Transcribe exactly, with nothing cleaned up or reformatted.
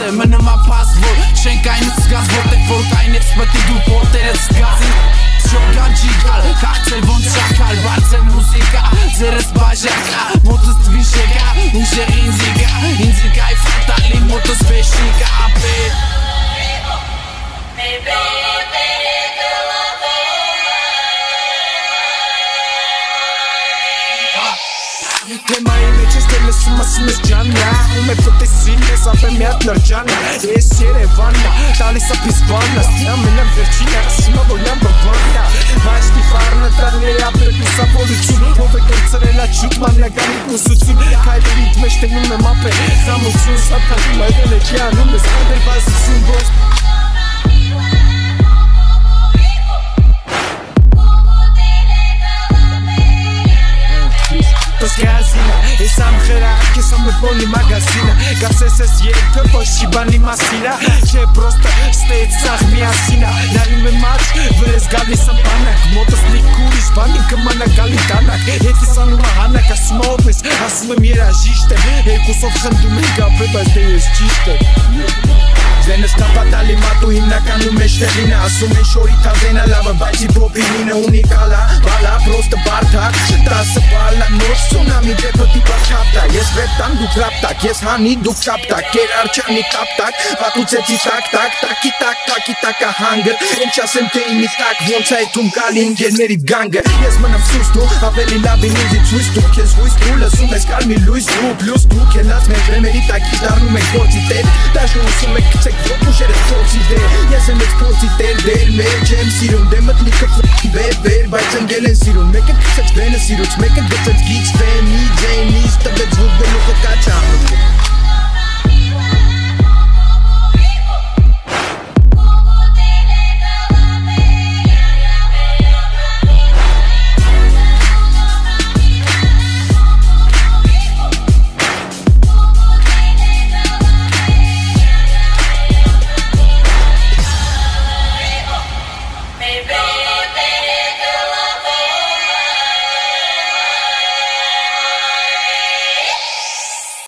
է մնում ապաս որ չենք այնուց զգազ որտեղ որ կայնեց պտի դու պորտերդ զգազին Շոգան չի գալ, կաղցել ոնց շակալ, բարձր մուսիկա, ձերս բաժակա, մոտս դվիշեկա, ուժեղ ինձիկա, ինձիկա ի ֆատալի մոտս բեշնիկա, ապետ Թեմայի մեջ ես դել լսում ասում ես ջաննա Ում է պտեսին ես ապեմ մի հատ նրջանա Ես երևաննա, տալիս ապիս բաննա Ստիա մենամ վերջին ասում է որ լան բվաննա Մաշտի վարնը տարների ապրեք ուսապոլություն Ով է կորցրելա ճուտ մաննագանի ուսություն Կայլերիտ մեջ տենում եմ ապե Խամություն սատանում այդել է չի անում ես Ադել բազություն ոս Ես ամխերա, ես ամեբոլի մագազինը Գասես ես երկը, ոչ շիբանի մասիրա Չէ պրոստը ստեյց սաղ միասինա Նարիմ եմ աչ, վրես գալիս եմ բանակ Մոտս լիքուրիս, բանին կմանա գալի տանակ Հետ ես անում ահանակ, ասում ով ես Ասում եմ երաժիշտ եմ Երկուսով խնդում ենք ապե, բայց դե ես ճիշտ եմ Ձենս կապատալի մատու հիմնականում մեջտեղինը Ասում են շորի թազենա լավը, բայց իպոպի մինը ունիկալա Բալա, պրոստը բարդակ, տասը բալա նոր սունամի դեպը տիպա չապտակ Ես վեպտան դուք ռապտակ, ես հանի դուք չապտակ Կեր արջանի տապտակ, պատուցեցի տակ-տակ Տակի տակ, տակի տակա հանգր Ինչ ասեմ թե իմի տակ, ոնց է թում կալի ինգերներիտ գանգը Ես մնամ սուս դու, ավելի լավին ինձի ծույս դու Քեզ հույս դու, լսում ես կար մի լույս դու Պլյուս դու, կենաց մեր վրեմերի տակի դարնում եք գործի տեր Դաշը ուսում եք կցեք ոչ ուշերս փոցի դեր Ես եմ ես փոցի տեր դեր մեր չեմ սիրում Դե մտնիքը ֆ***ի բեր բեր, բայց ընգել են սիրում Մեկը կցեց բենը սիրուց, մեկը գծեց գիքս, ֆեմի, ջեյնիս Տվեց վուր գլուխը կաչա